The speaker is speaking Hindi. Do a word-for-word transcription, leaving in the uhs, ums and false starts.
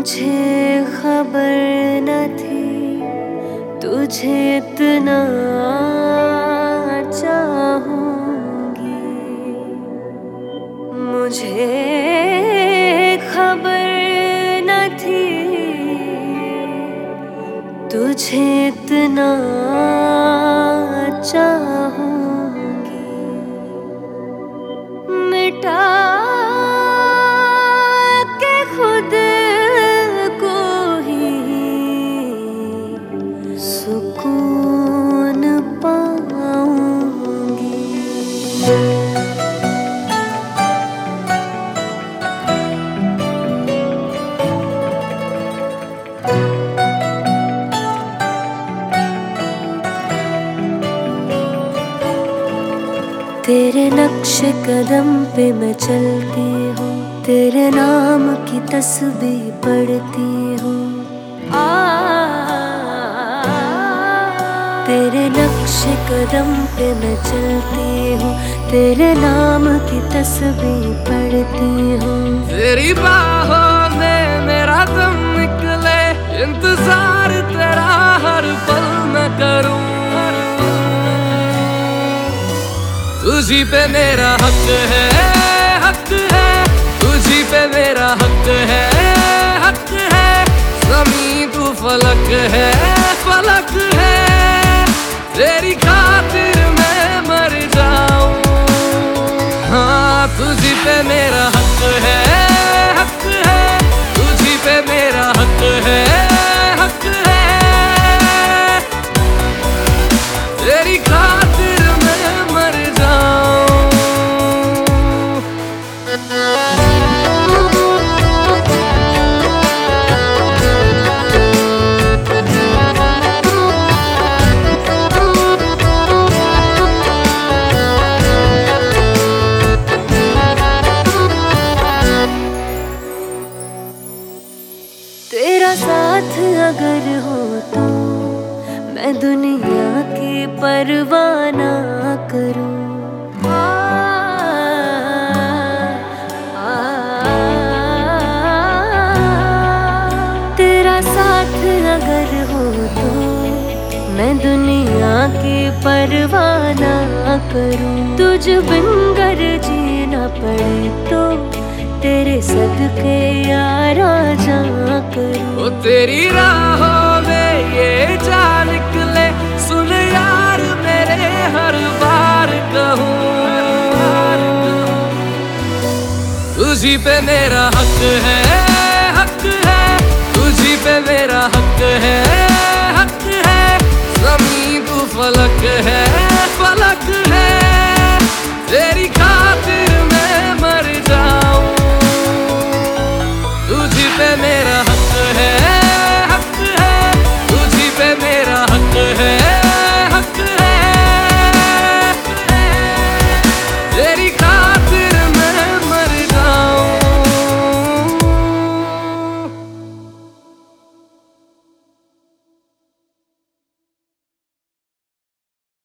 मुझे खबर न थी तुझे इतना चाहूंगी। मुझे खबर न थी तुझे इतना चाहूंगी। मिटा सुकून पाऊंगी। तेरे नक्श कदम पे मैं चलती हूँ, तेरे नाम की तस्बीह पढ़ती हूँ। तेरे नक्श कदम पे मैं चलती हूँ, तेरे नाम की तस्बीह पढ़ती हूँ। तेरी बाहों में मेरा दम निकले, इंतजार तेरा हर पल मैं करूँ। तुझी पे मेरा हक है, हक है, तुझी पे मेरा हक है, हक है। ज़मीं तू फलक है, फलक है, तेरी खातिर मैं मर जाऊं। हाँ तुझी पे मेरा हक है, हक है, तुझी पे मेरा हक है, हक है, तेरी खातिर मैं मर जाऊं। तेरा साथ अगर हो तो मैं दुनिया की परवाह ना करूं। आ, आ, तेरा साथ अगर हो तो मैं दुनिया की परवाह ना करूं। तुझ बिन गर जीना पड़े तो तेरे सदके यारा जा करूं। ओ तेरी राहों में ये जा निकले, सुन यार मेरे हर बार कहूँ। तुझी पे मेरा हक है,